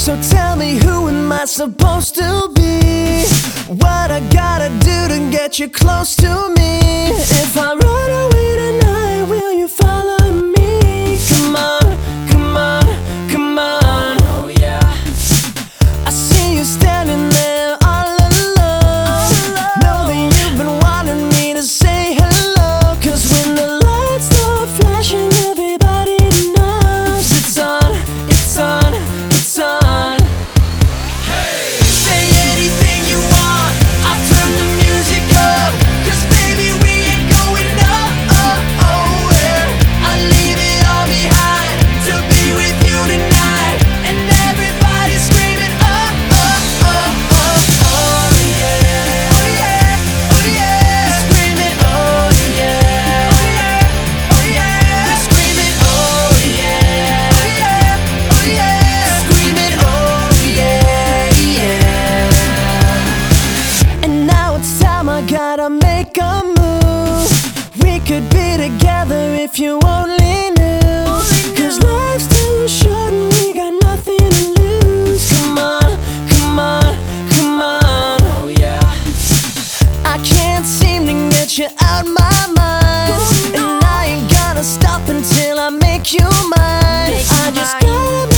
So tell me, who am I supposed to be? What I gotta do to get you close to me? If I run away tonight, will you follow me? Come on, come on, come on. Oh yeah. I see you standing there all alone. Know that you've been wanting me to say hello. 'Cause when the lights start flashing, everybody knows it's on, it's on, it's on. Say anything you want, I'll turn the music up. 'Cause baby, we ain't going nowhere. I'll leave it all behind to be with you tonight. And everybody's screaming, oh, oh, oh, oh, oh yeah. Oh yeah, oh yeah. They're screaming, oh yeah. Oh yeah, oh yeah. They're screaming, oh yeah. Oh yeah, oh yeah. They're screaming, oh yeah, yeah. And now it's time, I gotta make a move. We could be together if you only knew. 'Cause life's too short and we got nothing to lose. Come on, come on, come on. Oh yeah. I can't seem to get you out my mind. And I ain't gonna stop until I make you mine. I just gotta